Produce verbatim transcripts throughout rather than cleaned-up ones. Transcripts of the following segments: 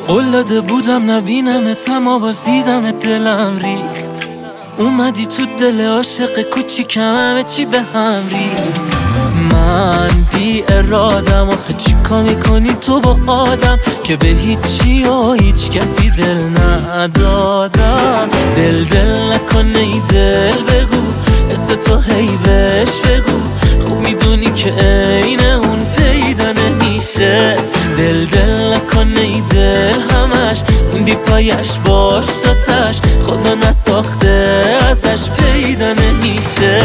قول داده بودم نبینمت اما باز دیدمت دلم ریخت. اومدی تو دل عاشق کوچیکم همه چی به هم ریخت. من بی ارادم آخه چیکار میکنی تو با آدم که به هیچی و هیچ کسی دل ندادم. دل دل نکنه ای دل بگو اسم تو هی بهش بگو، خوب میدونی که عین اون پیدا نمیشه. دل دل نکنه ای دل همش موندی پایش باش تاتش، خدا نساخته ازش پیدا نمیشه.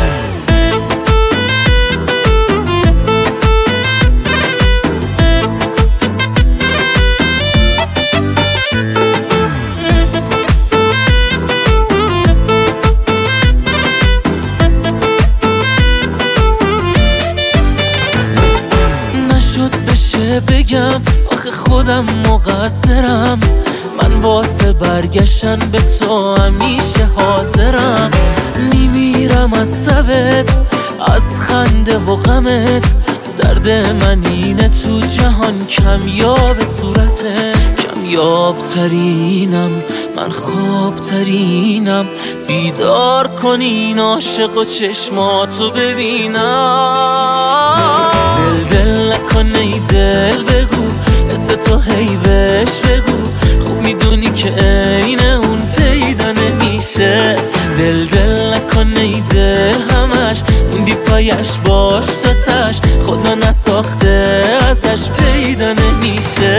بگم آخه خودم مقصرم، من واسه برگشتن به تو همیشه حاضرم. میمیرم از سبت از خنده و غمت، درد من اینه تو جهان کمیاب صورته. کمیاب ترینم من، خواب ترینم، بیدار کنین عاشق و چشماتو ببینم. دل دل نکنه ای دل بگو اسم تو هی بهش بگو، خوب میدونی که عین اون پیدا نمیشه. دل دل نکنه ای دل همش موندی پایش باش تاتش، خدا نساخته ازش پیدا نمیشه.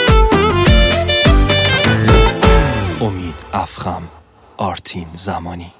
امید افخم، آرتین زمانی.